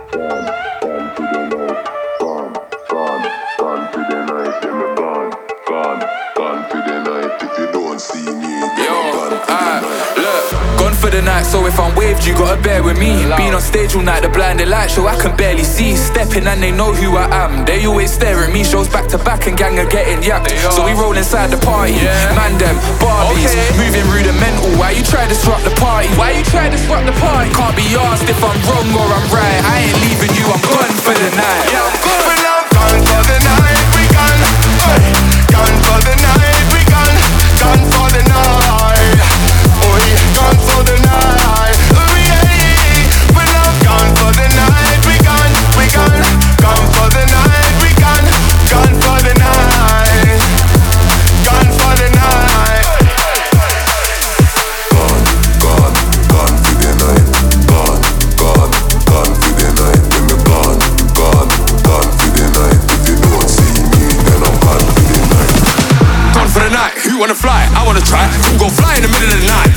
So if I'm waved, you gotta bear with me. Been on stage all night, the blinded light show I can barely see. Stepping and they know who I am. They always stare at me, shows back to back and gang are getting yapped. So we roll inside the party, man them, Barbies, moving rudimental. Why you try to disrupt the party? Why you try to disrupt the party? Can't be asked if I'm wrong or I'm right. I ain't leaving you, I'm gone for the night. Yeah, I'm gone. Well, I'm gone for the night, we gone. Gone for the night, we gone. Gone for the night. Oh, gone for the night. Wanna fly, I wanna try. Go fly in the middle of the night.